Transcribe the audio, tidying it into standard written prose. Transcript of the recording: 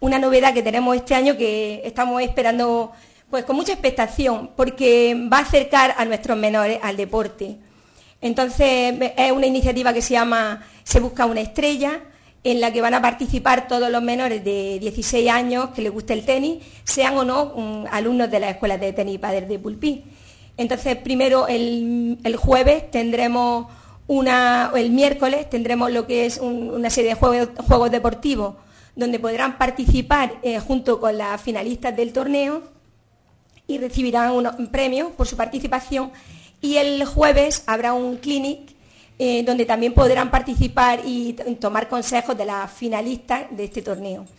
una novedad que tenemos este año que estamos esperando pues con mucha expectación, porque va a acercar a nuestros menores al deporte. Entonces es una iniciativa que se llama Se busca una estrella, en la que van a participar todos los menores de 16 años que les guste el tenis, sean o no alumnos de las escuelas de tenis y pádel de Pulpí. Entonces, primero el jueves tendremos el miércoles tendremos lo que es una serie de juegos deportivos donde podrán participar junto con las finalistas del torneo y recibirán unos premios por su participación. Y el jueves habrá un clinic donde también podrán participar y tomar consejos de las finalistas de este torneo.